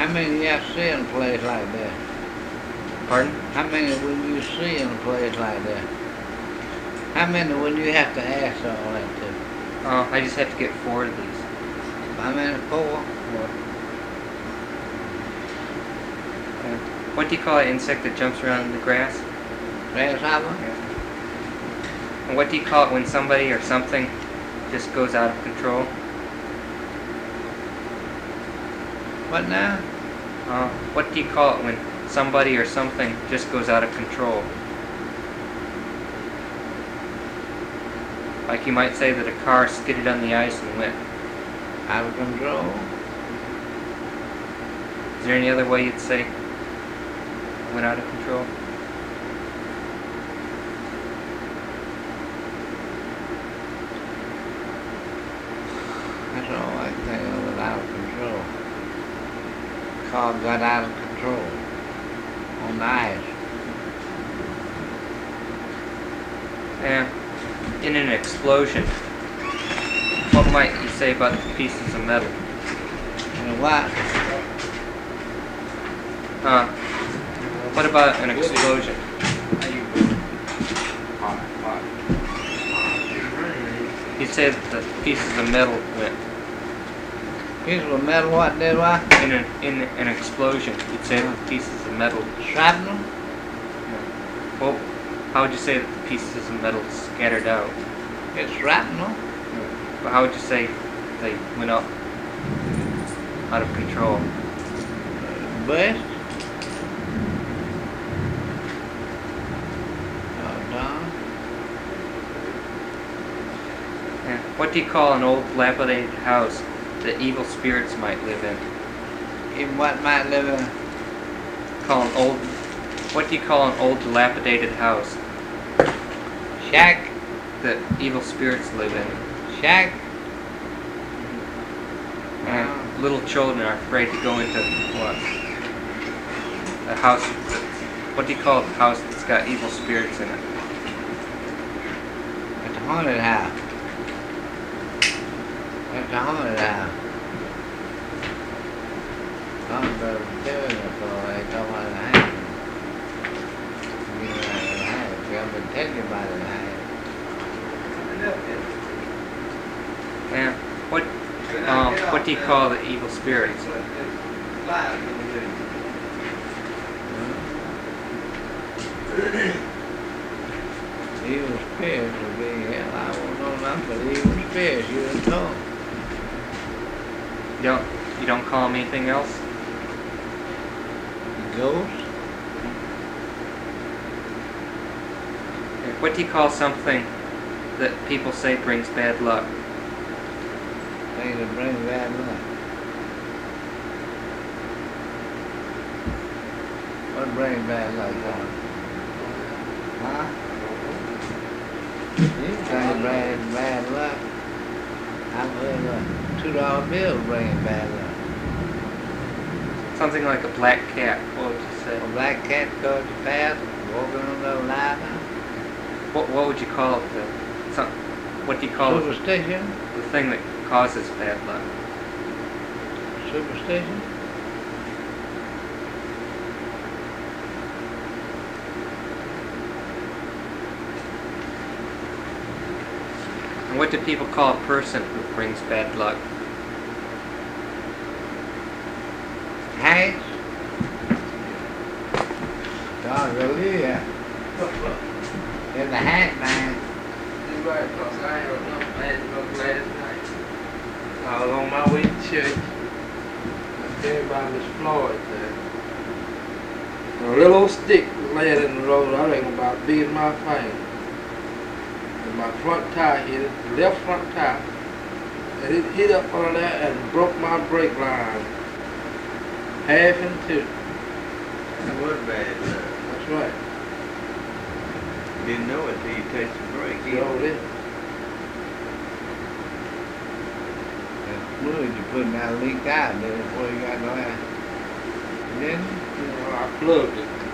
How many you have to see in a place like that? Pardon? How many would you see in a place like that? How many would you have to ask all that to? I just have to get 4 of these. How many? 4? 4. What do you call an insect that jumps around in the grass? Grasshopper? And what do you call it when somebody or something just goes out of control? What now? What do you call it when somebody or something just goes out of control? Like you might say that a car skidded on the ice and went Out of control? Is there any other way you'd say went out of control? That's all I can think of, was out of control. Car got out of control on the ice. Yeah. In an explosion, what might you say about the pieces of metal? You know what? What about an explosion? You'd say that the pieces of metal went. Pieces of metal, what did what? In an explosion, you'd say that the pieces of metal. Shrapnel? Well, how would you say that the pieces of metal scattered out? It's shrapnel. But how would you say they went up out of control? Burst? Oh, no. Yeah. What do you call an old dilapidated house that evil spirits might live in? Even what might live in? What do you call an old dilapidated house Shack? that evil spirits live in? Shack? And little children are afraid to go into what? A house. What do you call a house that's got evil spirits in it? It's a haunted house. It's a haunted house. I'm going to do it before they come out of the house. You know, out of the house. I'm going to tell you about the house. Yeah. What do you call the evil spirits? Evil spirits will be hell. I won't know nothing but evil spirits. You don't know. You don't call them anything else? Ghosts? What do you call something that people say brings bad luck? Things that bring bad luck. What brings bad luck, John? Huh? Things bring bad luck. I've heard a $2 bill bringing bad luck. Something like a black cat. What would you say? A black cat goes to pass, walking on the ladder. What would you call it? What do you call it? Superstition? The thing that causes bad luck. Superstition? And what do people call a person who brings bad luck? Hank? God, really? Yeah. In the hat, man. Right, because I ain't no last night. I was on my way to church. I came by Miss Floyd there. A little old stick laying in the road, I reckon about big as my finger. And my front tire hit it, the left front tire. And it hit up on there and broke my brake line. Half in two. That was bad luck. That's right. Didn't know it till you touched the brake. You know it. That fluid you put in that leaked out there before you got no air. Didn't? You know, I plugged it.